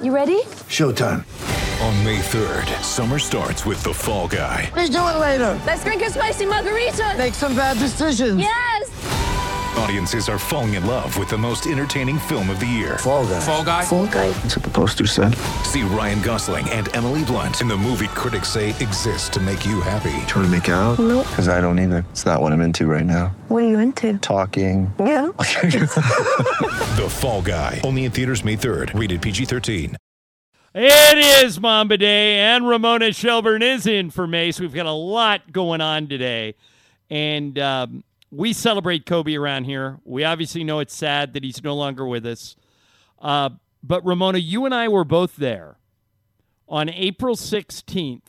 You ready? Showtime. On May 3rd, summer starts with The Fall Guy. Let's do it later. Let's drink a spicy margarita. Make some bad decisions. Yes. Audiences are falling in love with the most entertaining film of the year. Fall Guy. Fall Guy? Fall Guy. That's what the poster said. See Ryan Gosling and Emily Blunt in the movie critics say exists to make you happy. Trying to make it out? Nope. Because I don't either. It's not what I'm into right now. What are you into? Talking. Yeah. The Fall Guy. Only in theaters May 3rd. Rated PG-13. It is Mamba Day, and Ramona Shelburne is in for Mace. We've got a lot going on today, and we celebrate Kobe around here. We obviously know it's sad that he's no longer with us. But, Ramona, you and I were both there on April 16th,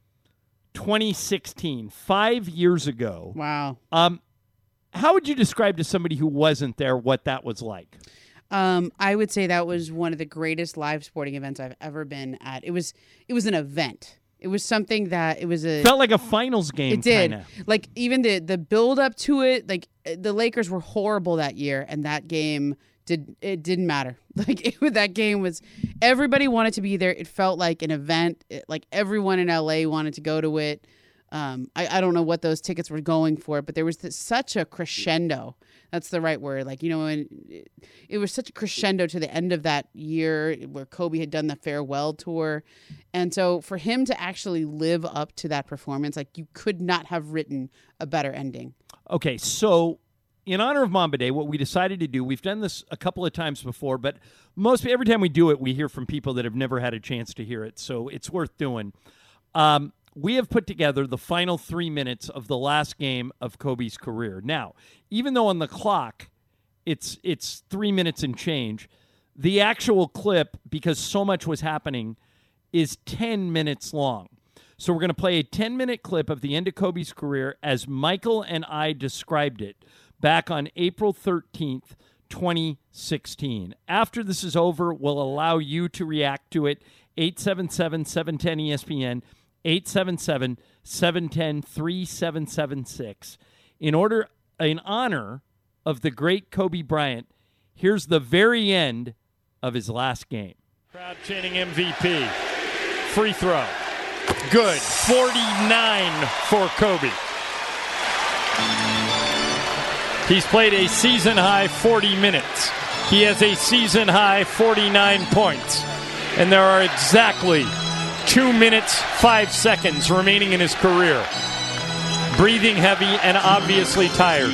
2016, 5 years ago. Wow. How would you describe to somebody who wasn't there what that was like? I would say that was one of the greatest live sporting events I've ever been at. It was an event. It was something that felt like a finals game. It did. Kinda. Like even the build up to it, like the Lakers were horrible that year, and that game didn't matter. Like that game was, everybody wanted to be there. It felt like an event. Like everyone in LA wanted to go to it. I don't know what those tickets were going for, but there was such a crescendo. That's the right word. Like, and it was such a crescendo to the end of that year where Kobe had done the farewell tour. And so for him to actually live up to that performance, like you could not have written a better ending. Okay, so in honor of Mamba Day, what we decided to do, we've done this a couple of times before, but every time we do it, we hear from people that have never had a chance to hear it. So it's worth doing. We have put together the final 3 minutes of the last game of Kobe's career. Now, even though on the clock it's 3 minutes and change, the actual clip, because so much was happening, is 10 minutes long. So we're going to play a 10-minute clip of the end of Kobe's career as Michael and I described it back on April 13th, 2016. After this is over, we'll allow you to react to it. 877-710-ESPN. 877-710-3776. In honor of the great Kobe Bryant, here's the very end of his last game. Crowd chanting MVP. Free throw. Good. 49 for Kobe. He's played a season-high 40 minutes. He has a season-high 49 points. And there are exactly 2 minutes, 5 seconds remaining in his career. Breathing heavy and obviously tired.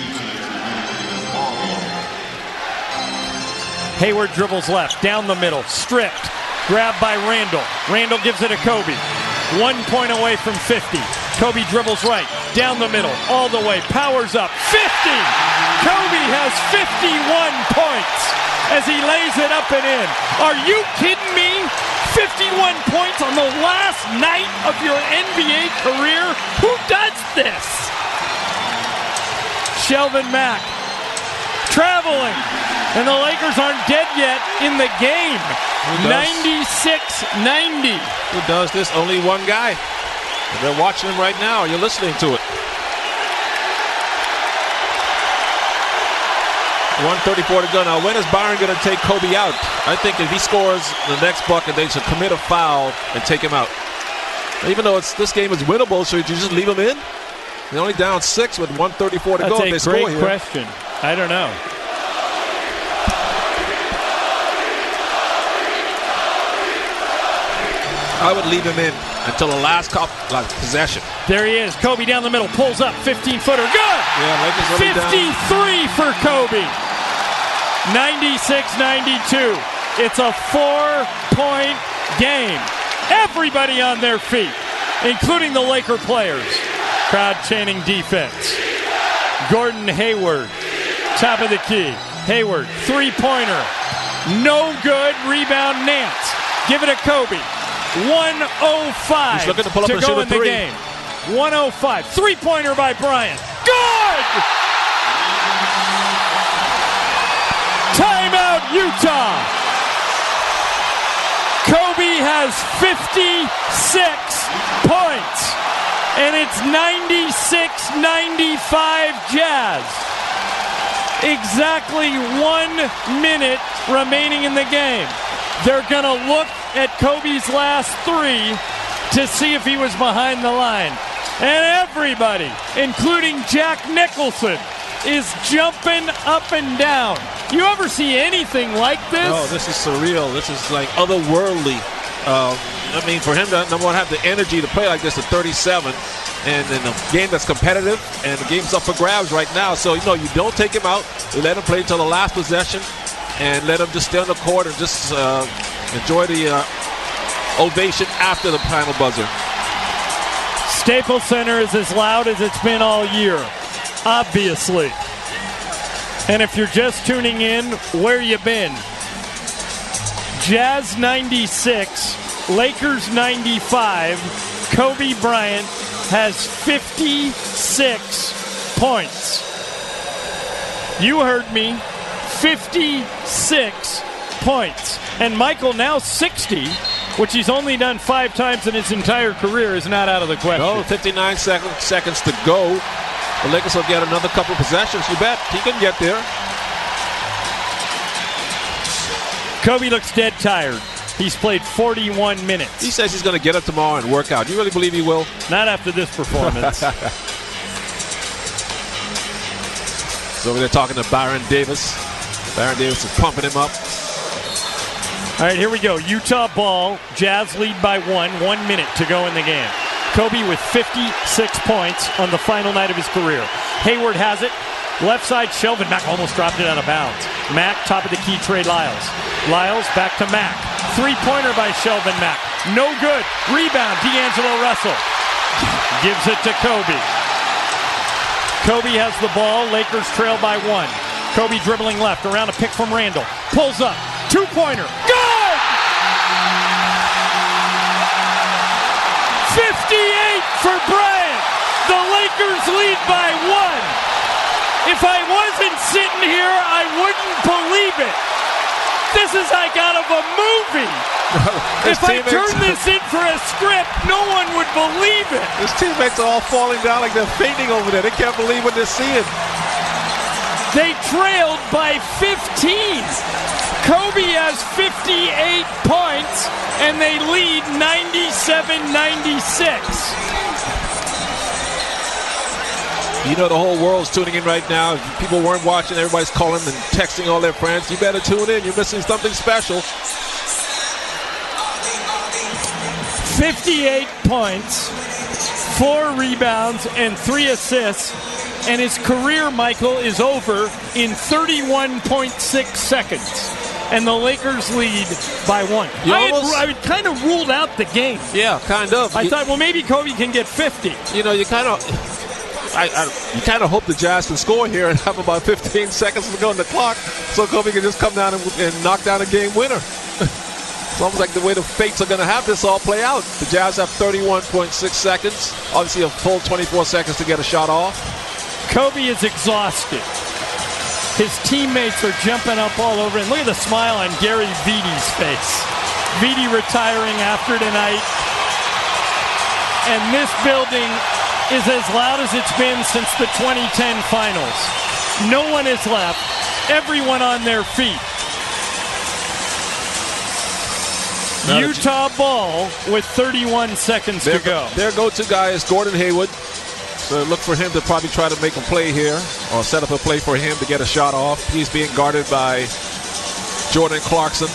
Hayward dribbles left, down the middle, stripped. Grabbed by Randall. Randall gives it to Kobe. 1 point away from 50. Kobe dribbles right, down the middle, all the way, powers up. 50! Kobe has 51 points as he lays it up and in. Are you kidding me? 51 points on the last night of your NBA career? Who does this? Shelvin Mack traveling, and the Lakers aren't dead yet in the game. 96-90. Who does this? Only one guy. They're watching him right now. You're listening to it. 1:34 to go. Now, when is Byron going to take Kobe out? I think if he scores the next bucket, they should commit a foul and take him out. Even though this game is winnable, so you just leave him in? They're only down 6 with 1:34 to go. That's a great question. I don't know. I would leave him in until the last possession. There he is. Kobe down the middle, pulls up, 15-footer. Good! Yeah, Lakers 53 for Kobe. 96-92. It's a 4-point game. Everybody on their feet, including the Laker players. Crowd chanting defense. Gordon Hayward, top of the key. Hayward, three-pointer. No good. Rebound, Nance. Give it to Kobe. 1:05 He's looking to pull up and go shoot a in the three. game. 1:05. Three-pointer by Bryant. Good! Timeout, Utah. Kobe has 56 points. And it's 96-95 Jazz. Exactly 1 minute remaining in the game. They're going to look at Kobe's last 3 to see if he was behind the line. And everybody, including Jack Nicholson, is jumping up and down. You ever see anything like this? Oh, this is surreal. This is like otherworldly. I mean, for him to, number one, have the energy to play like this at 37, and in a game that's competitive, and the game's up for grabs right now. So, you know, you don't take him out. You let him play until the last possession, and let him just stay on the court and just enjoy the ovation after the final buzzer. Staples Center is as loud as it's been all year, obviously. And if you're just tuning in, where you been? Jazz 96, Lakers 95. Kobe Bryant has 56 points. You heard me, 56 points. And Michael, now 60, which he's only done 5 times in his entire career, is not out of the question. No, 59 seconds to go. The Lakers will get another couple possessions. You bet he can get there. Kobe looks dead tired. He's played 41 minutes. He says he's going to get up tomorrow and work out. You really believe he will? Not after this performance. So they're talking to Byron Davis. Byron Davis is pumping him up. All right, here we go. Utah ball. Jazz lead by 1 minute to go in the game. Kobe with 56 points on the final night of his career. Hayward has it. Left side, Shelvin Mack almost dropped it out of bounds. Mack, top of the key, Trey Lyles. Lyles back to Mack. 3-pointer by Shelvin Mack. No good. Rebound, D'Angelo Russell. Gives it to Kobe. Kobe has the ball. Lakers trail by 1. Kobe dribbling left, around a pick from Randall. Pulls up. 2-pointer. Good! 58 for Bryant. The Lakers lead by 1. If I wasn't sitting here, I wouldn't believe it. This is like out of a movie. If I turned this in for a script, no one would believe it. His teammates are all falling down like they're fainting over there. They can't believe what they're seeing. They trailed by 15. Kobe has 58 points, and they lead 97-96. You know the whole world's tuning in right now. If people weren't watching, everybody's calling and texting all their friends. You better tune in. You're missing something special. 58 points, 4 rebounds, and 3 assists. And his career, Michael, is over in 31.6 seconds. And the Lakers lead by 1. I had kind of ruled out the game. Yeah, kind of. I thought, well, maybe Kobe can get 50. You know, you kind of... you kind of hope the Jazz can score here and have about 15 seconds to go on the clock so Kobe can just come down and knock down a game winner. It's almost like the way the fates are going to have this all play out. The Jazz have 31.6 seconds. Obviously a full 24 seconds to get a shot off. Kobe is exhausted. His teammates are jumping up all over him. Look at the smile on Gary Vidi's face. Vidi retiring after tonight. And this building is as loud as it's been since the 2010 finals. No one is left. Everyone on their feet. Utah ball with 31 seconds to go. Their go-to guy is Gordon Hayward. So look for him to probably try to make a play here or set up a play for him to get a shot off. He's being guarded by Jordan Clarkson.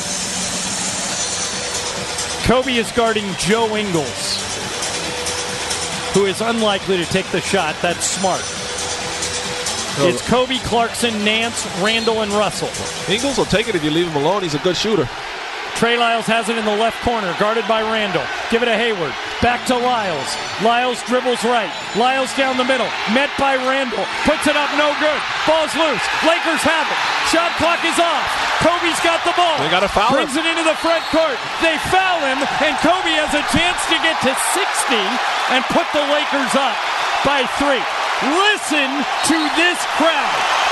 Kobe is guarding Joe Ingles, who is unlikely to take the shot. That's smart. It's Kobe, Clarkson, Nance, Randall, and Russell. Ingles will take it if you leave him alone. He's a good shooter. Trey Lyles has it in the left corner, guarded by Randall. Give it to Hayward. Back to Lyles. Lyles dribbles right. Lyles down the middle. Met by Randall. Puts it up, no good. Ball's loose. Lakers have it. Shot clock is off. Kobe's got the ball. They got to foul him. Brings it into the front court. They foul him, and Kobe has a chance to get to 60 and put the Lakers up by 3. Listen to this crowd.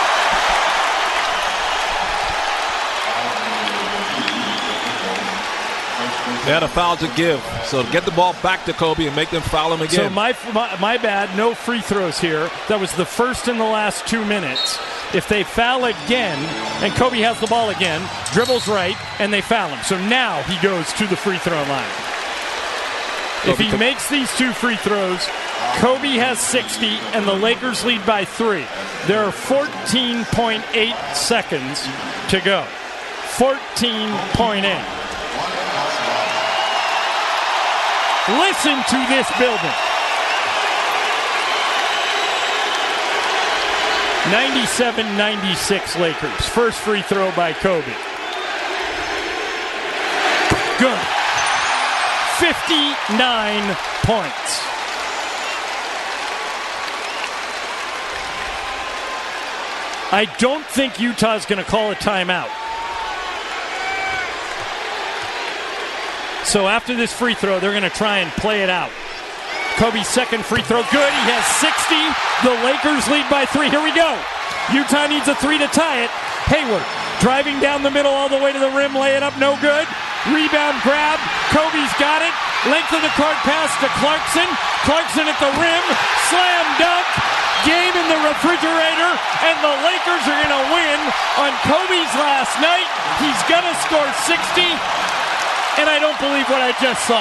They had a foul to give. So get the ball back to Kobe and make them foul him again. So my bad, no free throws here. That was the first in the last 2 minutes. If they foul again, and Kobe has the ball again, dribbles right, and they foul him. So now he goes to the free throw line. If he makes these 2 free throws, Kobe has 60, and the Lakers lead by 3. There are 14.8 seconds to go. 14.8. Listen to this building. 97-96 Lakers. First free throw by Kobe. Good. 59 points. I don't think Utah's going to call a timeout. So after this free throw, they're going to try and play it out. Kobe's second free throw, good. He has 60. The Lakers lead by 3. Here we go. Utah needs a 3 to tie it. Hayward driving down the middle all the way to the rim, lay it up, no good. Rebound grab. Kobe's got it. Length of the court pass to Clarkson. Clarkson at the rim. Slam dunk. Game in the refrigerator. And the Lakers are going to win on Kobe's last night. He's going to score 60. And I don't believe what I just saw.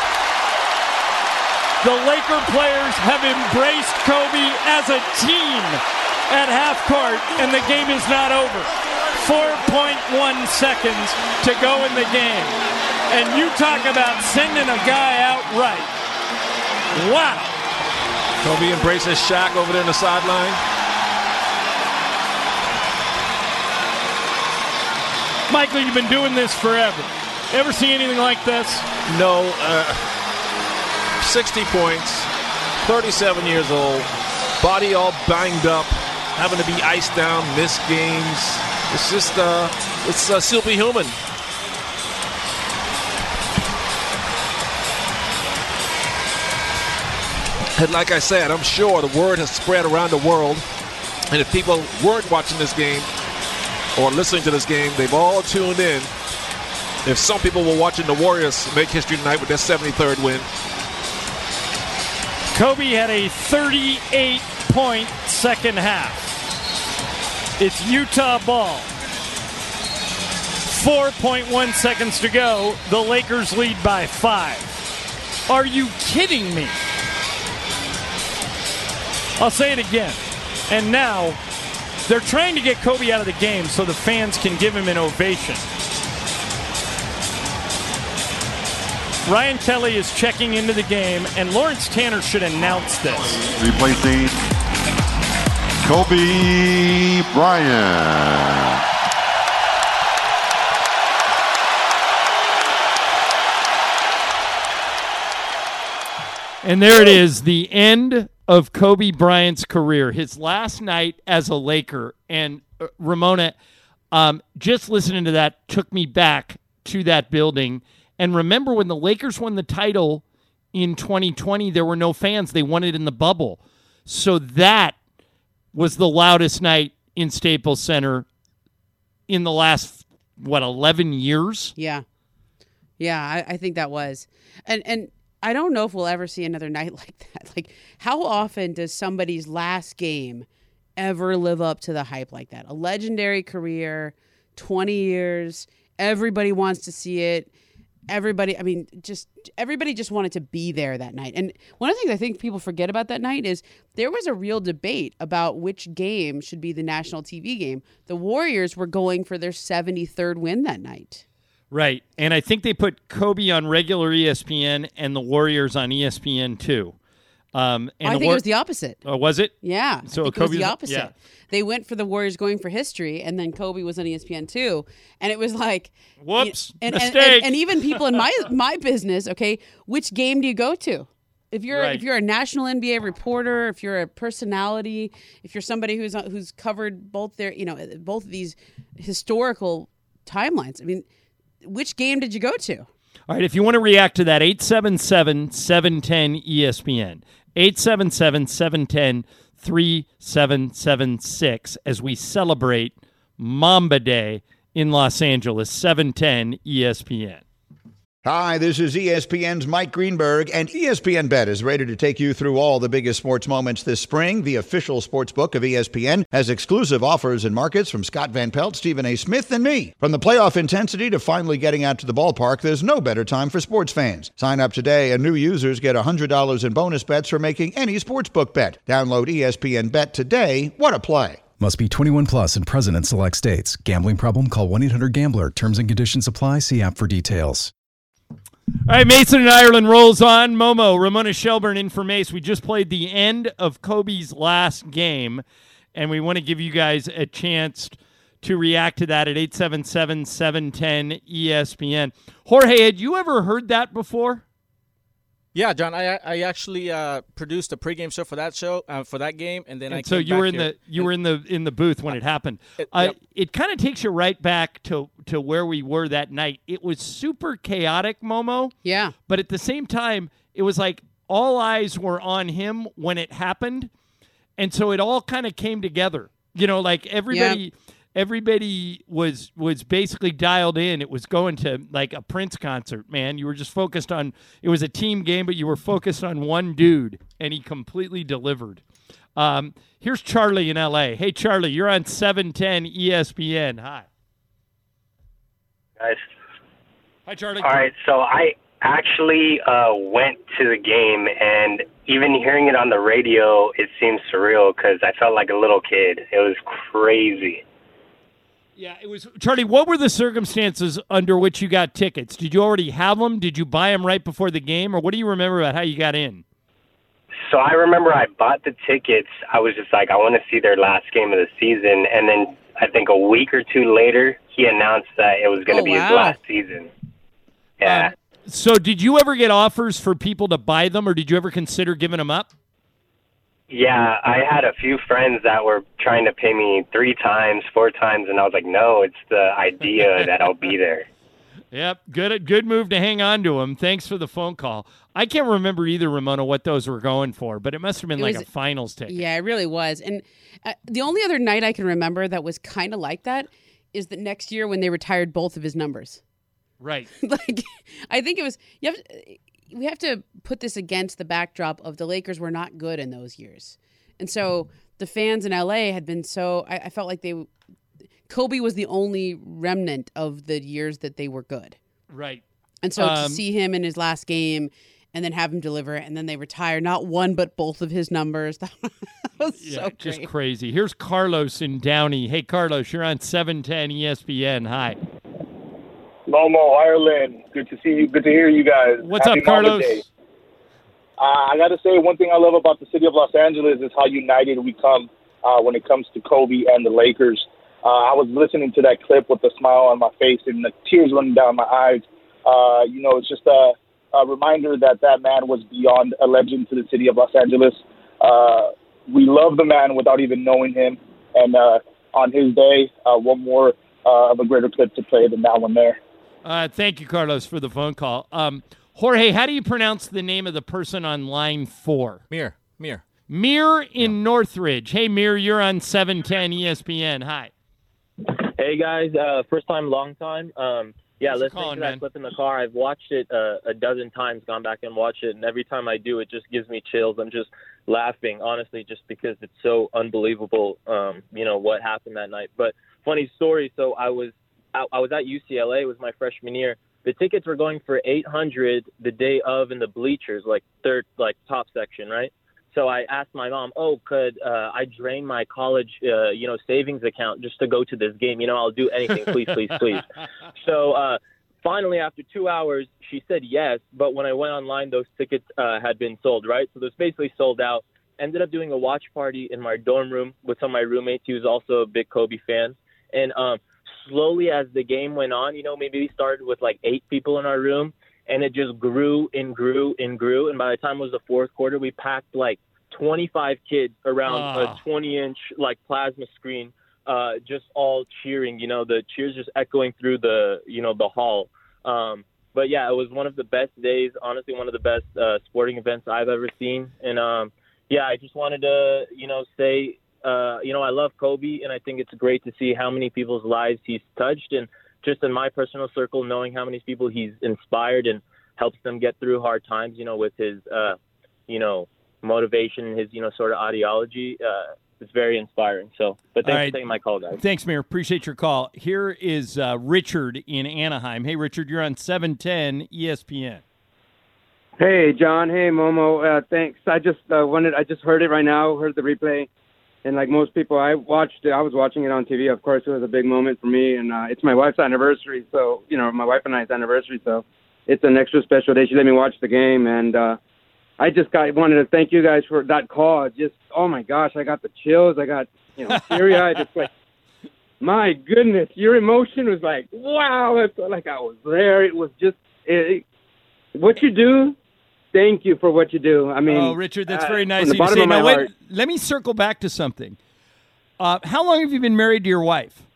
The Laker players have embraced Kobe as a team at half court, and the game is not over. 4.1 seconds to go in the game. And you talk about sending a guy out right. Wow. Kobe embraces Shaq over there on the sideline. Michael, you've been doing this forever. Ever see anything like this? No. 60 points, 37 years old, body all banged up, having to be iced down, missed games. It's just, it's superhuman. And like I said, I'm sure the word has spread around the world. And if people weren't watching this game or listening to this game, they've all tuned in. If some people were watching the Warriors make history tonight with their 73rd win. Kobe had a 38-point second half. It's Utah ball. 4.1 seconds to go. The Lakers lead by 5. Are you kidding me? I'll say it again. And now they're trying to get Kobe out of the game so the fans can give him an ovation. Ryan Kelly is checking into the game, and Lawrence Tanner should announce this. Replacing Kobe Bryant. And there it is, the end of Kobe Bryant's career, his last night as a Laker. And Ramona, just listening to that took me back to that building. And remember when the Lakers won the title in 2020, there were no fans. They won it in the bubble. So that was the loudest night in Staples Center in the last, 11 years? Yeah. Yeah, I think that was. And I don't know if we'll ever see another night like that. Like, how often does somebody's last game ever live up to the hype like that? A legendary career, 20 years, everybody wants to see it. Everybody just wanted to be there that night. And one of the things I think people forget about that night is there was a real debate about which game should be the national TV game. The Warriors were going for their 73rd win that night. Right. And I think they put Kobe on regular ESPN and the Warriors on ESPN too. And I think it was the opposite. Oh, was it? Yeah. So it was the opposite. Yeah. They went for the Warriors going for history, and then Kobe was on ESPN too. And it was like, whoops, mistake. And even people in my business, okay, which game do you go to? If you're a national NBA reporter, if you're a personality, if you're somebody who's covered both both of these historical timelines, I mean, which game did you go to? All right, if you want to react to that, 877-710-ESPN. 877-710-3776 as we celebrate Mamba Day in Los Angeles, 710 ESPN. Hi, this is ESPN's Mike Greenberg, and ESPN Bet is ready to take you through all the biggest sports moments this spring. The official sports book of ESPN has exclusive offers and markets from Scott Van Pelt, Stephen A. Smith, and me. From the playoff intensity to finally getting out to the ballpark, there's no better time for sports fans. Sign up today, and new users get $100 in bonus bets for making any sportsbook bet. Download ESPN Bet today. What a play. Must be 21 plus and present in select states. Gambling problem? Call 1-800-GAMBLER. Terms and conditions apply. See app for details. All right, Mason in Ireland rolls on. Momo, Ramona Shelburne in for Mace. We just played the end of Kobe's last game, and we want to give you guys a chance to react to that at 877-710-ESPN. Jorge, had you ever heard that before? Yeah, John, I actually produced a pregame show for that game, and then so you were in the booth when it happened. Yep. It kind of takes you right back to where we were that night. It was super chaotic, Momo. Yeah. But at the same time, it was like all eyes were on him when it happened, and so it all kind of came together. You know, like everybody was basically dialed in. It was going to like a Prince concert, man. You were just focused on – it was a team game, but you were focused on one dude, and he completely delivered. Here's Charlie in L.A. Hey, Charlie, you're on 710 ESPN. Hi. Guys. Hi, Charlie. All right, so I actually went to the game, and even hearing it on the radio, it seemed surreal because I felt like a little kid. It was crazy. Yeah, it was. Charlie, what were the circumstances under which you got tickets? Did you already have them? Did you buy them right before the game? Or what do you remember about how you got in? So I remember I bought the tickets. I was just like, I want to see their last game of the season. And then I think a week or two later, he announced that it was going to be his last season. Yeah. So did you ever get offers for people to buy them, or did you ever consider giving them up? Yeah, I had a few friends that were trying to pay me 3 times, 4 times, and I was like, no, it's the idea that I'll be there. Yep, good move to hang on to him. Thanks for the phone call. I can't remember either, Ramona, what those were going for, but it must have been like a finals ticket. Yeah, it really was. And the only other night I can remember that was kind of like that is the next year when they retired both of his numbers. Right. Like, I think it was we have to put this against the backdrop of the Lakers were not good in those years. And so the fans in LA had been I felt like Kobe was the only remnant of the years that they were good. Right. And so to see him in his last game and then have him deliver and then they retire not one but both of his numbers. That was so great. Just crazy. Here's Carlos in Downey. Hey, Carlos, you're on 710 ESPN. Hi. Momo, Ireland. Good to see you. Good to hear you guys. What's Happy up, Carlos? Mother's Day. I got to say, one thing I love about the city of Los Angeles is how united we come when it comes to Kobe and the Lakers. I was listening to that clip with a smile on my face and the tears running down my eyes. It's just a reminder that man was beyond a legend to the city of Los Angeles. We love the man without even knowing him. And on his day, one more of a greater clip to play than that one there. Thank you, Carlos, for the phone call. Jorge, how do you pronounce the name of the person on line 4? Mir in Northridge. Hey, Mir, you're on 710 ESPN. Hi. Hey, guys. First time, long time. Listening to that clip in the car, I've watched it a dozen times, gone back and watched it, and every time I do, it just gives me chills. I'm just laughing, honestly, just because it's so unbelievable, what happened that night. But funny story, so I was at UCLA. It was my freshman year. The tickets were going for $800 the day of in the bleachers, third, top section, right? So I asked my mom, could I drain my college, savings account just to go to this game? I'll do anything, please, please, please. So finally, after 2 hours, she said yes. But when I went online, those tickets had been sold, right? So those basically sold out. Ended up doing a watch party in my dorm room with some of my roommates. He was also a big Kobe fan. And slowly as the game went on, maybe we started with 8 people in our room. And it just grew and grew and grew. And by the time it was the fourth quarter, we packed 25 kids around a 20-inch plasma screen, just all cheering. The cheers just echoing through the hall. But yeah, it was one of the best days. Honestly, one of the best sporting events I've ever seen. And I just wanted to say I love Kobe, and I think it's great to see how many people's lives he's touched and just in my personal circle, knowing how many people he's inspired and helps them get through hard times, with his, motivation, his, sort of ideology, it's very inspiring. So, but thanks for taking my call, guys. Thanks, Mayor. Appreciate your call. Here is Richard in Anaheim. Hey, Richard, you're on 710 ESPN. Hey, John. Hey, Momo. Thanks. I just heard it right now, heard the replay. And like most people, I was watching it on TV. Of course, it was a big moment for me. And it's my wife's anniversary. So, my wife and I's anniversary. So it's an extra special day. She let me watch the game. And I just wanted to thank you guys for that call. Just, oh my gosh, I got the chills. I got, teary-eyed. It's like, my goodness, your emotion was like, wow. I felt like I was there. It was just, what you do, thank you for what you do. I mean, Richard, that's very nice of you to say. Now, wait, let me circle back to something. How long have you been married to your wife?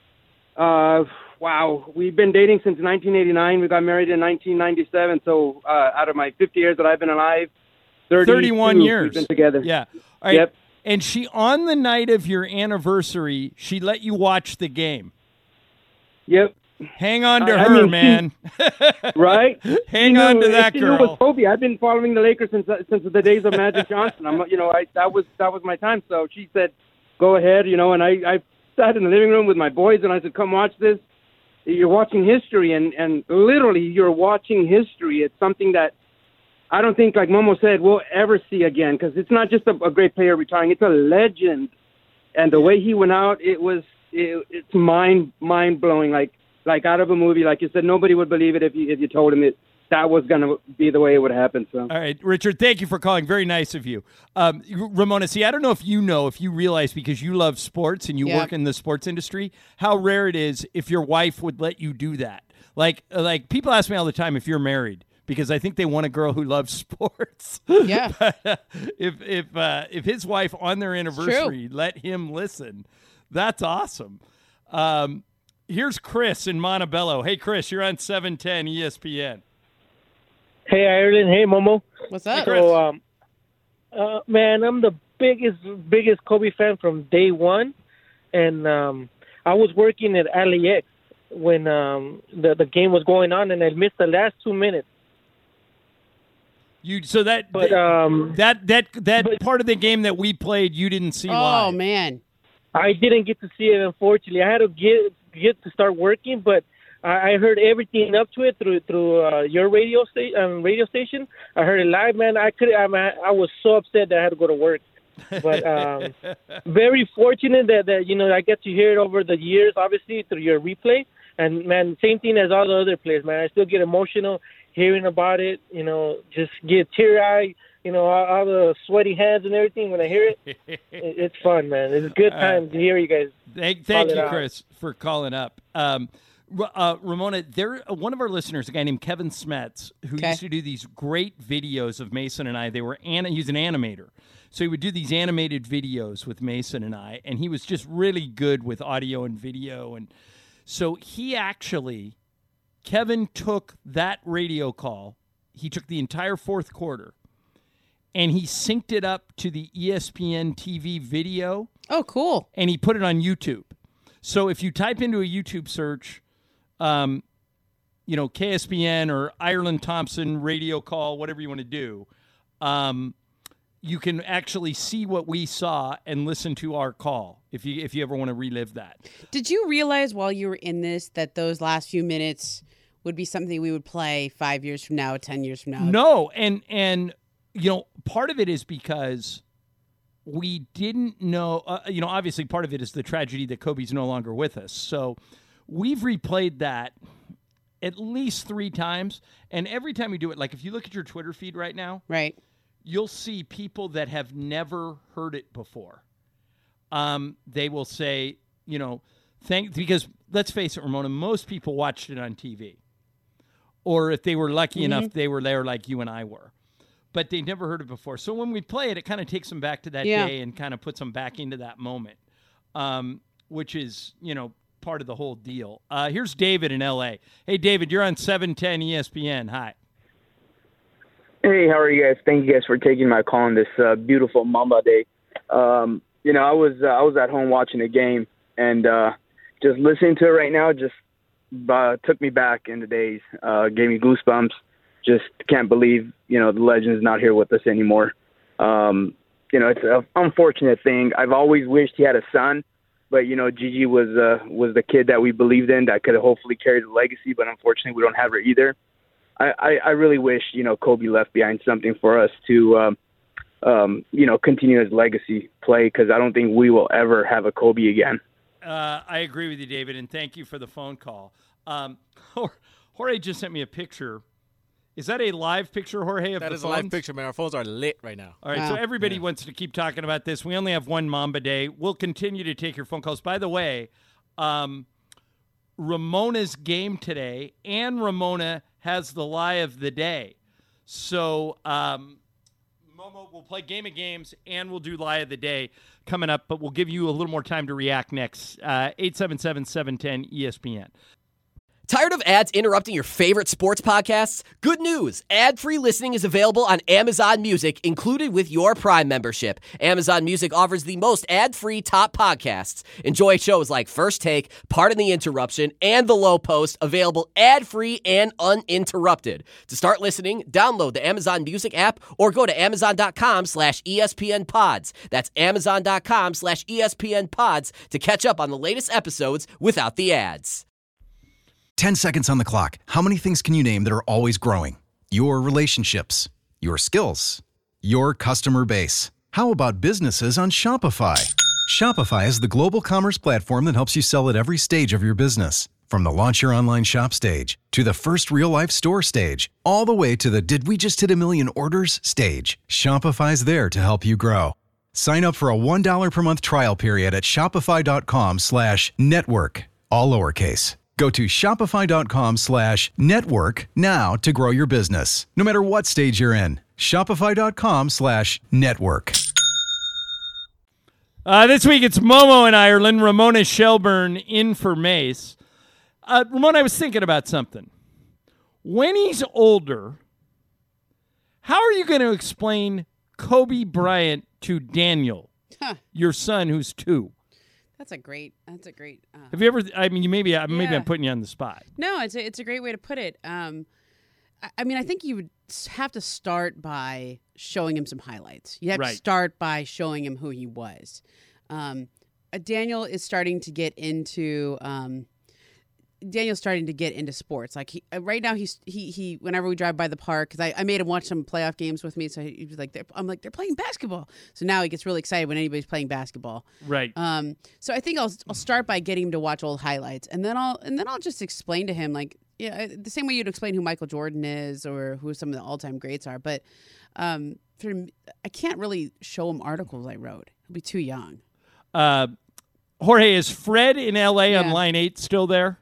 Wow, we've been dating since 1989. We got married in 1997. So out of my 50 years that I've been alive, 31 years. We've been together. Yeah. All right. Yep. And she, on the night of your anniversary, she let you watch the game. Yep. Hang on to her, man. Right? Hang on to that girl. With Kobe, I've been following the Lakers since the days of Magic Johnson. That was my time. So she said, "Go ahead," and I sat in the living room with my boys and I said, "Come watch this. You're watching history," and literally you're watching history. It's something that I don't think, like Momo said, we'll ever see again, because it's not just a great player retiring; it's a legend. And the way he went out, it's mind blowing. Like out of a movie, like you said, nobody would believe it if you told him that was going to be the way it would happen. So, all right, Richard, thank you for calling. Very nice of you. Ramona, see, I don't know if you realize, because you love sports and you work in the sports industry, how rare it is if your wife would let you do that. Like people ask me all the time if you're married, because I think they want a girl who loves sports. Yeah. But, if his wife on their anniversary let him listen, that's awesome. Here's Chris in Montebello. Hey, Chris, you're on 710 ESPN. Hey, Ireland. Hey, Momo. What's up? So, man, I'm the biggest Kobe fan from day one. And I was working at LAX when the game was going on, and I missed the last 2 minutes. That part of the game that we played, you didn't see live. Oh, man. I didn't get to see it, unfortunately. I had to get to start working, but I heard everything up to it through your radio station. I heard it live, man. I was so upset that I had to go to work, but very fortunate that I get to hear it over the years, obviously through your replay. And man, same thing as all the other players, man. I still get emotional hearing about it. Just get teary-eyed. All the sweaty hands and everything when I hear it. It's fun, man. It's a good time to hear you guys. Thank you, Chris, for calling up. Ramona, one of our listeners, a guy named Kevin Smets, who used to do these great videos of Mason and I. He's an animator. So he would do these animated videos with Mason and I, and he was just really good with audio and video. And so Kevin took that radio call. He took the entire fourth quarter, and he synced it up to the ESPN TV video. Oh, cool. And he put it on YouTube. So if you type into a YouTube search, KSPN or Ireland Thompson radio call, whatever you want to do, you can actually see what we saw and listen to our call if you ever want to relive that. Did you realize while you were in this that those last few minutes would be something we would play 5 years from now, 10 years from now? No, and part of it is because we didn't know, obviously part of it is the tragedy that Kobe's no longer with us. So we've replayed that at least 3 times. And every time we do it, like if you look at your Twitter feed right now, right, you'll see people that have never heard it before. They will say, because let's face it, Ramona, most people watched it on TV. Or if they were lucky enough, they were there like you and I were. But they never heard it before. So when we play it, it kind of takes them back to that day and kind of puts them back into that moment, which is, part of the whole deal. Here's David in L.A. Hey, David, you're on 710 ESPN. Hi. Hey, how are you guys? Thank you guys for taking my call on this beautiful Mamba Day. I was at home watching the game and just listening to it right now. Just took me back in the days, gave me goosebumps. Just can't believe, the legend's not here with us anymore. It's an unfortunate thing. I've always wished he had a son, but, Gigi was the kid that we believed in that could have hopefully carried the legacy, but unfortunately we don't have her either. I really wish, Kobe left behind something for us to, continue his legacy play, because I don't think we will ever have a Kobe again. I agree with you, David, and thank you for the phone call. Jorge just sent me a picture. Is that a live picture, Jorge, of That the is phones? a live picture, man. Our phones are lit right now. All right, so everybody wants to keep talking about this. We only have one Mamba Day. We'll continue to take your phone calls. By the way, Ramona's game today, and Ramona has the lie of the day. So Momo will play Game of Games, and we'll do lie of the day coming up, but we'll give you a little more time to react next. 877-710-ESPN. Tired of ads interrupting your favorite sports podcasts? Good news! Ad-free listening is available on Amazon Music, included with your Prime membership. Amazon Music offers the most ad-free top podcasts. Enjoy shows like First Take, Pardon the Interruption, and The Low Post, available ad-free and uninterrupted. To start listening, download the Amazon Music app or go to amazon.com/ESPN Pods. That's amazon.com/ESPN Pods to catch up on the latest episodes without the ads. 10 seconds on the clock. How many things can you name that are always growing? Your relationships, your skills, your customer base. How about businesses on Shopify? Shopify is the global commerce platform that helps you sell at every stage of your business. From the launch your online shop stage, to the first real-life store stage, all the way to the did we just hit a million orders stage. Shopify's there to help you grow. Sign up for a $1 per month trial period at shopify.com/network, all lowercase. Go to shopify.com/network now to grow your business, no matter what stage you're in. Shopify.com/network. This week it's Momo in Ireland, Ramona Shelburne in for Mace. Ramona, I was thinking about something. When he's older, how are you going to explain Kobe Bryant to Daniel, your son who's 2? That's a great. Have you ever? I mean, maybe I'm putting you on the spot. No, it's a great way to put it. I think you would have to start by showing him some highlights. You have to start by showing him who he was. Daniel is starting to get into. Daniel's starting to get into sports. Like right now, he whenever we drive by the park, because I made him watch some playoff games with me. So he was like, I'm like, they're playing basketball. So now he gets really excited when anybody's playing basketball. Right. So I think I'll start by getting him to watch old highlights, and then I'll just explain to him, like, the same way you'd explain who Michael Jordan is or who some of the all-time greats are. But I can't really show him articles I wrote. He'll be too young. Jorge, is Fred in L.A. on line 8 still there?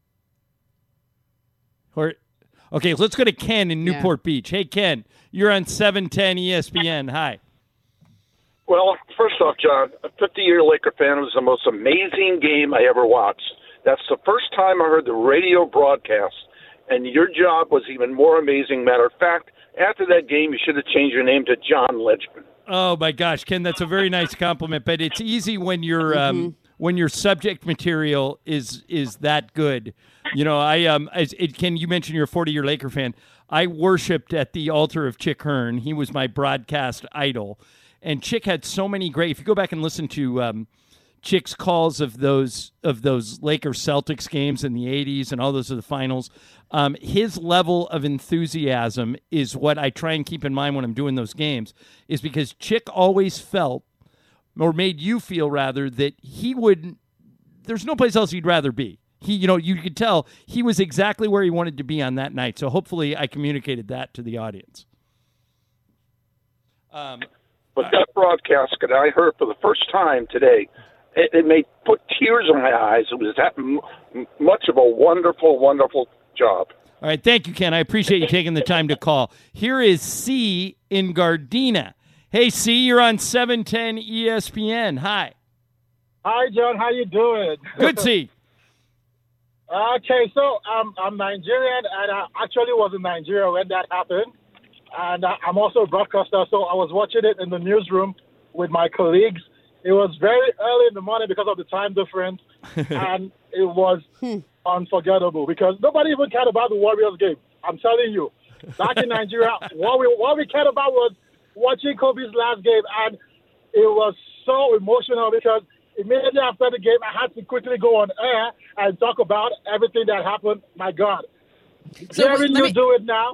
Okay, let's go to Ken in Newport Beach. Hey, Ken, you're on 710 ESPN. Hi. Well, first off, John, a 50-year Laker fan, it was the most amazing game I ever watched. That's the first time I heard the radio broadcast, and your job was even more amazing. Matter of fact, after that game, you should have changed your name to John Ledgman. Oh, my gosh, Ken, that's a very nice compliment, but it's easy when you're when your subject material is that good. You know, Ken, you mentioned you're a 40-year Laker fan. I worshipped at the altar of Chick Hearn. He was my broadcast idol. And Chick had so many great, if you go back and listen to Chick's calls of those Lakers-Celtics games in the 80s and all those are the finals, his level of enthusiasm is what I try and keep in mind when I'm doing those games, is because Chick always felt, or made you feel rather, that there's no place else he'd rather be. You could tell he was exactly where he wanted to be on that night. So hopefully I communicated that to the audience. But that broadcast that I heard for the first time today, it put tears in my eyes. It was that much of a wonderful, wonderful job. All right. Thank you, Ken. I appreciate you taking the time to call. Here is C in Gardena. Hey, C, you're on 710 ESPN. Hi. Hi, John. How you doing? Good, C. Okay, so I'm Nigerian, and I actually was in Nigeria when that happened. And I'm also a broadcaster, so I was watching it in the newsroom with my colleagues. It was very early in the morning because of the time difference, and it was unforgettable because nobody even cared about the Warriors game. I'm telling you. Back in Nigeria, what we cared about was watching Kobe's last game, and it was so emotional because immediately after the game, I had to quickly go on air and talk about everything that happened. My God. Hearing you do it now,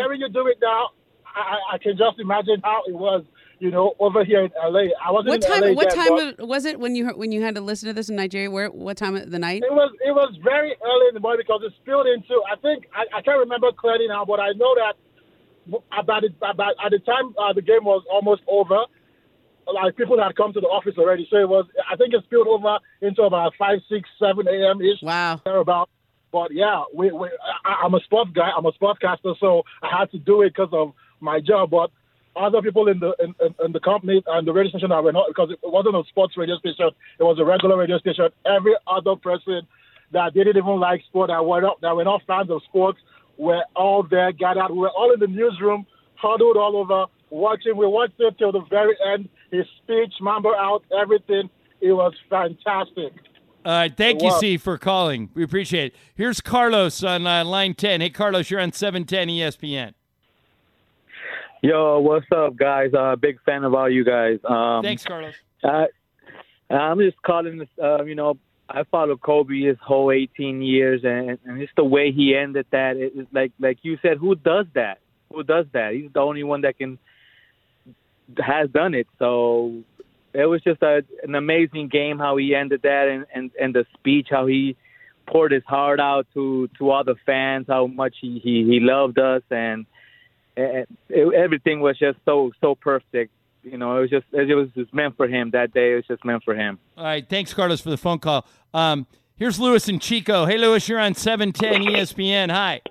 I can just imagine how it was, over here in LA. I wasn't what time? in LA What then, time was it when you had to listen to this in Nigeria? What time of the night? It was very early in the morning because it spilled into. I think I can't remember clearly now, but I know that about at the time the game was almost over. Like people had come to the office already, so it was. I think it spilled over into about 5, 6, 7 a.m. ish. Wow. Thereabout. But yeah, I'm a sports guy. I'm a sportscaster, so I had to do it because of my job. But other people in the company and the radio station that were not, because it wasn't a sports radio station, it was a regular radio station. Every other person that didn't even like sport, that were not fans of sports, were all there, gathered. We were all in the newsroom, huddled all over, watching. We watched it till the very end. His speech, Mambo out, everything. It was fantastic. Thank you, C, for calling. We appreciate it. Here's Carlos on line 10. Hey, Carlos, you're on 710 ESPN. Yo, what's up, guys? Big fan of all you guys. Thanks, Carlos. I'm just calling this, I followed Kobe his whole 18 years, and just the way he ended that, it's like you said, who does that? Who does that? He's the only one that has done it. So it was just an amazing game how he ended that, and the speech, how he poured his heart out to all the fans, how much he loved us, and everything was just so perfect. It was just meant for him that day. It was just meant for him. All right, thanks, Carlos, for the phone call. Here's Lewis and Chico. Hey, Lewis, you're on 710 ESPN. Hi.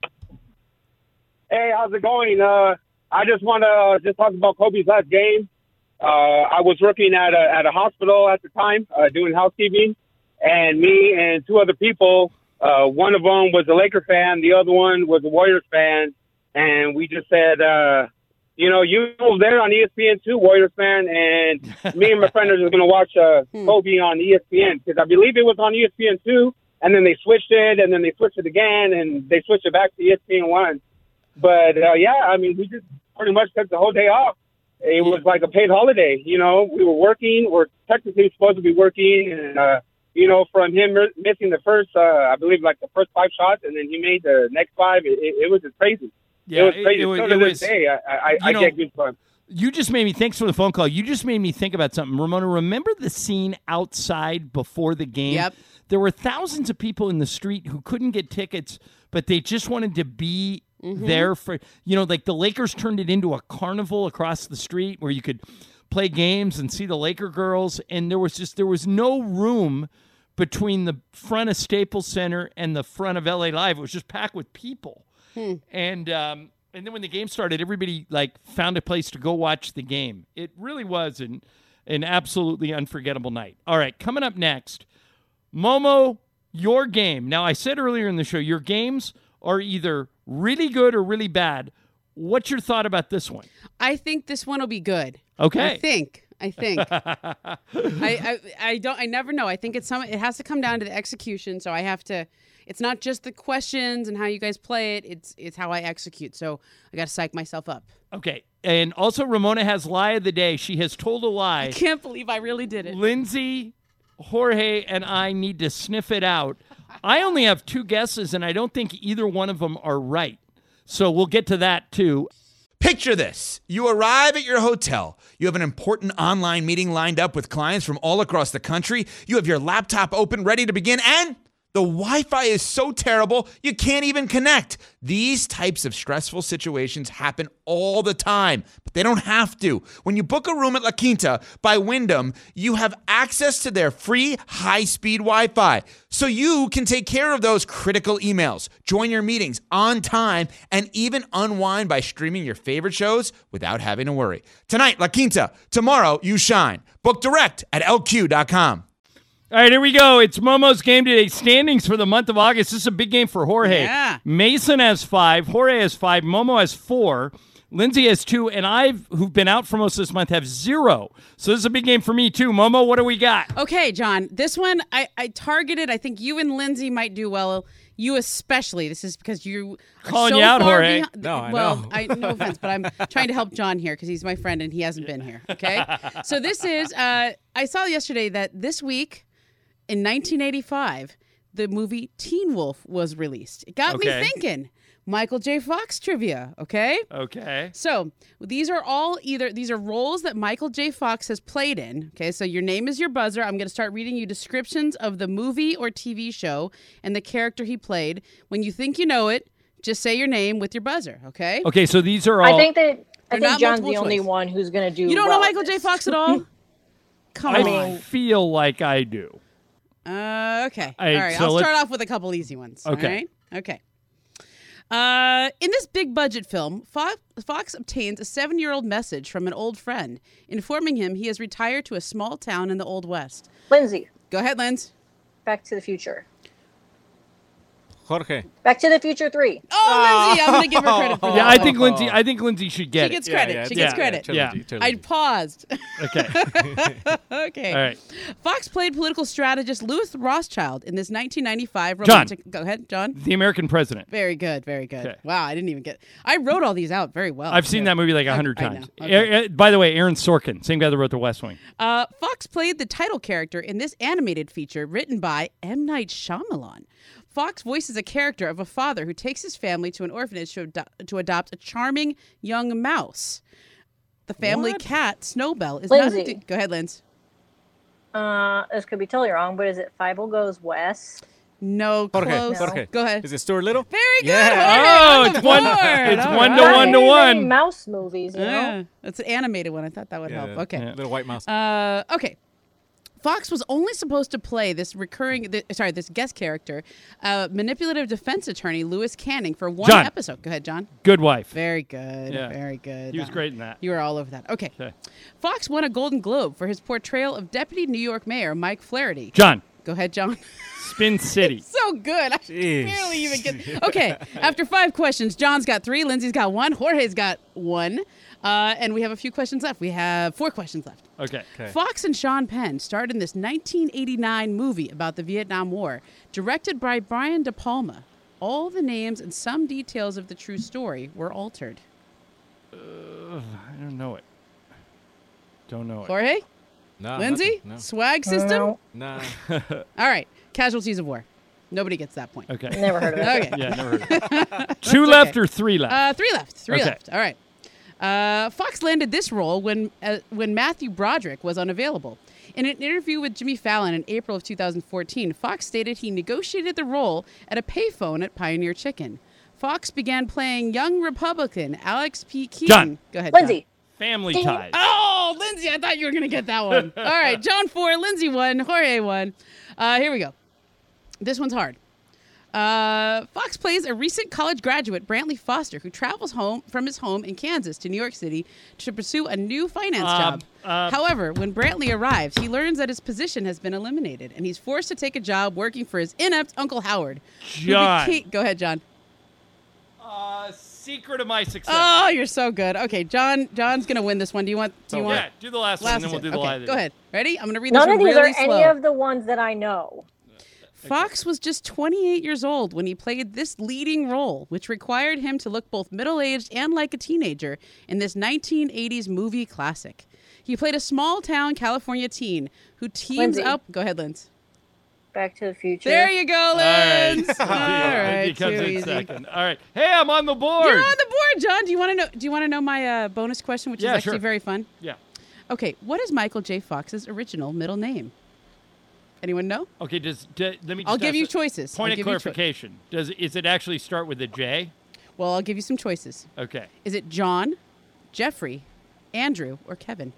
Hey, how's it going? I just want to just talk about Kobe's last game. I was working at a hospital at the time, doing housekeeping, and me and two other people, one of them was a Laker fan, the other one was a Warriors fan, and we just said, you were there on ESPN too, Warriors fan, and me and my friend are just going to watch Kobe on ESPN, because I believe it was on ESPN too, and then they switched it, and then they switched it again, and they switched it back to ESPN 1. But, we just pretty much took the whole day off. It was like a paid holiday. We were working. We're technically supposed to be working. And, from him missing the first, I believe, like the first 5 shots, and then he made the next 5, it was just crazy. Yeah, it was crazy. To this day, I get goosebumps. You just made me, thanks for the phone call. You just made me think about something. Ramona, remember the scene outside before the game? Yep. There were thousands of people in the street who couldn't get tickets, but they just wanted to be there for, like the Lakers turned it into a carnival across the street where you could play games and see the Laker girls. And there was no room between the front of Staples Center and the front of LA Live. It was just packed with people. And then when the game started, everybody found a place to go watch the game. It really was an absolutely unforgettable night. All right, coming up next, Momo, your game. Now, I said earlier in the show, your games are either really good or really bad. What's your thought about this one? I think this one will be good. Okay. I think. I never know. I think it has to come down to the execution. So I have to. It's not just the questions and how you guys play it. It's how I execute. So I got to psych myself up. Okay. And also, Ramona has lie of the day. She has told a lie. I can't believe I really did it. Lindsay, Jorge, and I need to sniff it out. I only have 2 guesses, and I don't think either one of them are right. So we'll get to that, too. Picture this. You arrive at your hotel. You have an important online meeting lined up with clients from all across the country. You have your laptop open, ready to begin, and the Wi-Fi is so terrible, you can't even connect. These types of stressful situations happen all the time, but they don't have to. When you book a room at La Quinta by Wyndham, you have access to their free high-speed Wi-Fi, so you can take care of those critical emails, join your meetings on time, and even unwind by streaming your favorite shows without having to worry. Tonight, La Quinta. Tomorrow, you shine. Book direct at LQ.com. All right, here we go. It's Momo's game today. Standings for the month of August. This is a big game for Jorge. Yeah. Mason has 5. Jorge has 5. Momo has 4. Lindsay has 2, and who've been out for most of this month, have 0. So this is a big game for me, too. Momo, what do we got? Okay, John. This one, I targeted. I think you and Lindsay might do well. You especially. This is because you are calling so you out, far Jorge. behind. No, I well, know. no offense, but I'm trying to help John here because he's my friend and he hasn't been here. Okay? So this is, I saw yesterday that this week in 1985, the movie Teen Wolf was released. It got me thinking. Michael J. Fox trivia, okay? Okay. So these are roles that Michael J. Fox has played in, okay? So your name is your buzzer. I'm going to start reading you descriptions of the movie or TV show and the character he played. When you think you know it, just say your name with your buzzer, okay? Okay, so these are all... I think not John's multiple the only choice. one who's going to do You don't well know at Michael J. this. Fox at all? Come I on. feel like I do. Okay. All right, all right. so I'll start let's- off with a couple easy ones. Okay. All right? Okay. In this big budget film, Fox obtains a 7-year-old message from an old friend informing him he has retired to a small town in the Old West. Lindsay. Go ahead, Linz. Back to the Future. Jorge. Back to the Future 3. Oh, Lindsay, I'm going to give her credit for that. Yeah, one. I think Lindsay should get She it. gets credit. She gets credit. I paused. Okay. Okay. All right. Fox played political strategist Louis Rothschild in this 1995 romantic... Go ahead, John. The American President. Very good, very good. Okay. Wow, I didn't even get... I wrote all these out very well. I've seen that movie like 100 I know. times. Okay. By the way, Aaron Sorkin, same guy that wrote The West Wing. Fox played the title character in this animated feature written by M. Night Shyamalan. Fox voices a character of a father who takes his family to an orphanage to adopt a charming young mouse. The family cat, Snowbell, is Lindsay. not... Go ahead, Linz. This could be totally wrong, but is it Fievel Goes West? No, close. Jorge. Go ahead. Is it Stuart Little? Very good. Yeah. Jorge, on the board. It's All one right. to one to one. Mouse movies, you know? Yeah, it's an animated one. I thought that would help. Okay. Little white mouse. Okay. Fox was only supposed to play this this guest character, manipulative defense attorney Louis Canning for one John. episode. Go ahead, John. Good Wife. Very good. Yeah. Very good. He was great in that. You were all over that. Okay. Fox won a Golden Globe for his portrayal of Deputy New York Mayor Mike Flaherty. John. Go ahead, John. Spin City. So good. I barely even get. Okay. After 5 questions, John's got 3, Lindsay's got 1, Jorge's got 1, and we have a few questions left. We have 4 questions left. Okay. Fox and Sean Penn starred in this 1989 movie about the Vietnam War, directed by Brian De Palma. All the names and some details of the true story were altered. I don't know it. Don't know it. Jorge? No. Lindsay? No. Swag system? No. All right. Casualties of War. Nobody gets that point. Okay. Never heard of it. Okay. Yeah, never heard of it. 2 left or 3 left? 3 left. 3 Okay. left. All right. Fox landed this role when Matthew Broderick was unavailable. In an interview with Jimmy Fallon in April of 2014, Fox stated he negotiated the role at a payphone at Pioneer Chicken. Fox began playing young Republican Alex P. Keaton. John. Go ahead, Lindsay. John. Family Ties. Oh, Lindsay, I thought you were going to get that one. All right, John 4, Lindsay 1, Jorge 1. Here we go. This one's hard. Fox plays a recent college graduate, Brantley Foster, who travels home from his home in Kansas to New York City to pursue a new finance job. However, when Brantley arrives, he learns that his position has been eliminated, and he's forced to take a job working for his inept Uncle Howard. who John. Go ahead, John. Secret of my success. Oh, you're so good. Okay, John's gonna win this one. Do you want? Yeah, do the last one, and then we'll do the okay, live. Go ahead. Ready? I'm gonna read None this of one these really are slow. any of the ones that I know. Fox was just 28 years old when he played this leading role, which required him to look both middle-aged and like a teenager in this 1980s movie classic. He played a small-town California teen who teams Lindsay. up... Go ahead, Linz. Back to the Future. There you go, Linz. All right, It comes too in easy. second. All right. Hey, I'm on the board. You're on the board, John. Do you want to know my bonus question, which is actually sure. very fun? Yeah. Okay, what is Michael J. Fox's original middle name? Anyone know? Okay, let me. I'll just give ask you a choices. Point I'll of give you clarification: is it actually start with a J? Well, I'll give you some choices. Okay. Is it John, Jeffrey, Andrew, or Kevin?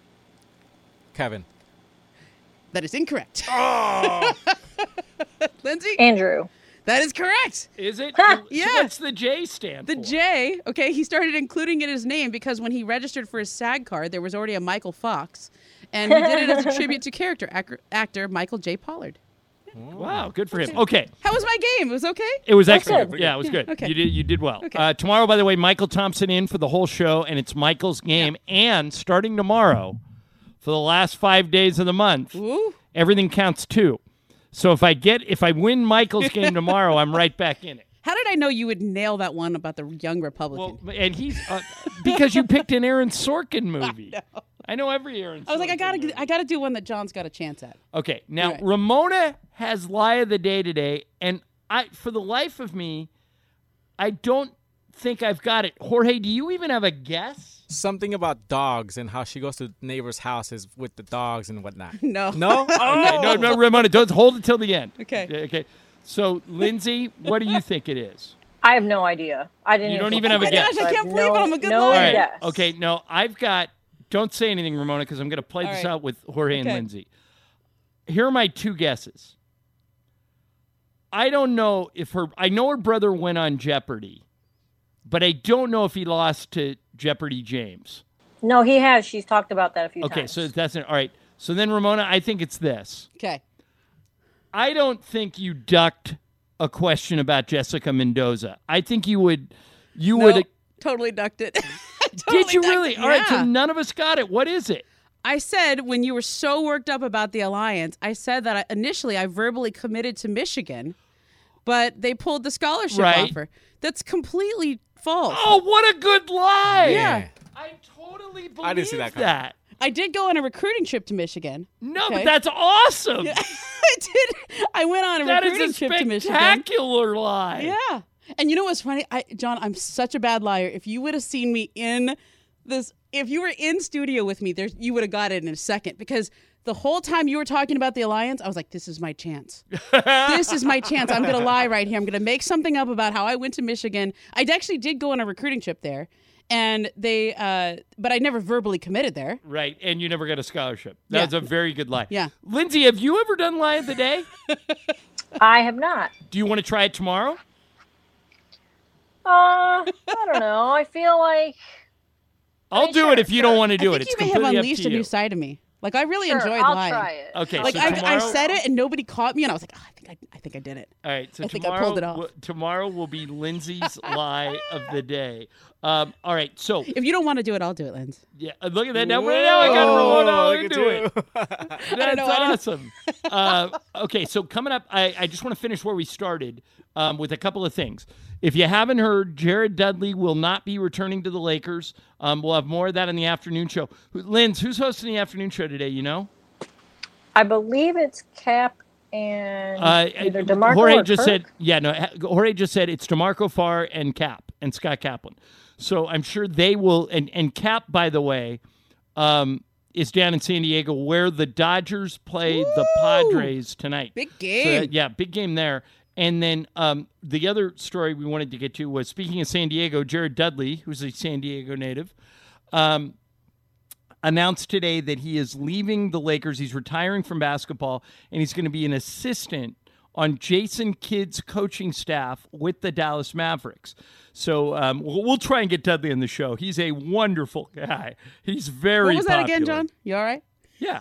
Kevin. That is incorrect. Oh. Lindsay? Andrew. That is correct. Is it? Yeah. What's the J stand The for? J, okay, he started including it in his name because when he registered for his SAG card, there was already a Michael Fox. And he did it as a tribute to character actor Michael J. Pollard. Wow, good for him. Okay. How was my game? It was okay? It was That's excellent. good. Yeah, it was good. Okay. You did well. Okay. Tomorrow, by the way, Michael Thompson in for the whole show, and it's Michael's game. And starting tomorrow, for the last 5 days of the month, everything counts 2. So if I win Michael's game tomorrow, I'm right back in it. How did I know you would nail that one about the young Republican? Well, and he's because you picked an Aaron Sorkin movie. I know every Aaron. I was like, I gotta do one that John's got a chance at. Okay, now Right. Ramona has lie of the day today, and for the life of me, I don't think I've got it. Jorge, do you even have a guess? Something about dogs and how she goes to neighbors' houses with the dogs and whatnot. No. No? Okay, no, Ramona, don't hold it till the end. Okay. Okay. So, Lindsay, what do you think it is? I have no idea. I didn't. You don't even even have a guess. I can't believe it. I'm a good no liar. guess. Okay, no, I've got. Don't say anything, Ramona, because I'm going to play All this right. out with Jorge and Okay. Lindsay. Here are my 2 guesses. I don't know if I know her brother went on Jeopardy, but I don't know if he lost to Jeopardy James. No, he has. She's talked about that a few Okay, times. so that's all right. So then, Ramona, I think it's this. Okay. I don't think you ducked a question about Jessica Mendoza. I think you would. Nope, totally ducked it. Did you really? All right, so Yeah. none of us got it. What is it? I said when you were so worked up about the alliance, I said that initially I verbally committed to Michigan, but they pulled the scholarship Right. offer. That's completely false. Oh, what a good lie! Yeah. I totally believe I didn't see that coming. that. I did go on a recruiting trip to Michigan. No, Okay. but that's awesome. Yeah, I did. I went on a That recruiting is a trip to Michigan. spectacular lie. Yeah. And you know what's funny? John, I'm such a bad liar. If you would have seen me in this, if you were in studio with me, you would have got it in a second, because the whole time you were talking about the alliance, I was like, this is my chance. This is my chance. I'm going to lie right here. I'm going to make something up about how I went to Michigan. I actually did go on a recruiting trip there, and but I never verbally committed there. Right, and you never got a scholarship. That's Yeah. a very good lie. Yeah. Lindsay, have you ever done lie of the day? I have not. Do you want to try it tomorrow? I don't know. I feel like I'll do it if you don't want to do I it. think It's you may have completely up unleashed to a you. new side of me. Like, I really Sure, enjoyed I'll lying. try it. Okay, Like, so I tomorrow, said it and nobody caught me, and I was like, oh, I think I did it. All right, so I think I tomorrow, pulled it off. Tomorrow will be Lindsay's lie of the day. All right, so If you don't want to do it, I'll do it, Linz. yeah, look at that. Now I got Ramona look into at it. That's know, I awesome. Okay, so coming up, I just want to finish where we started with a couple of things. If you haven't heard, Jared Dudley will not be returning to the Lakers. We'll have more of that in the afternoon show. Linz, who's hosting the afternoon show today, you know? I believe it's Cap and either DeMarco Jorge or just Kirk. said, Jorge just said it's DeMarco Farr and Cap and Scott Kaplan. So I'm sure they will. And Cap, by the way, is down in San Diego where the Dodgers play the Padres tonight. Big game. So, big game there. And then the other story we wanted to get to was, speaking of San Diego, Jared Dudley, who's a San Diego native, announced today that he is leaving the Lakers. He's retiring from basketball, and he's going to be an assistant on Jason Kidd's coaching staff with the Dallas Mavericks. So we'll try and get Dudley on the show. He's a wonderful guy. He's very What was that popular. again, John? You all right? Yeah.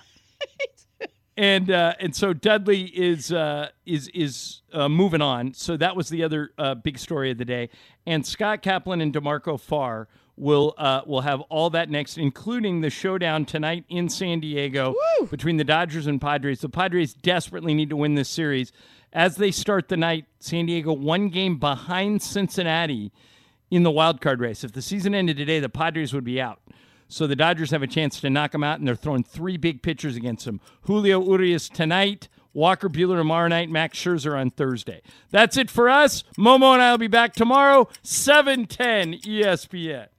And so Dudley is moving on. So that was the other big story of the day. And Scott Kaplan and DeMarco Farr will have all that next, including the showdown tonight in San Diego between the Dodgers and Padres. The Padres desperately need to win this series. As they start the night, San Diego 1 game behind Cincinnati in the wild card race. If the season ended today, the Padres would be out. So the Dodgers have a chance to knock them out, and they're throwing 3 big pitchers against them. Julio Urias tonight, Walker Buehler tomorrow night, Max Scherzer on Thursday. That's it for us. Momo and I will be back tomorrow, 7:10 ESPN.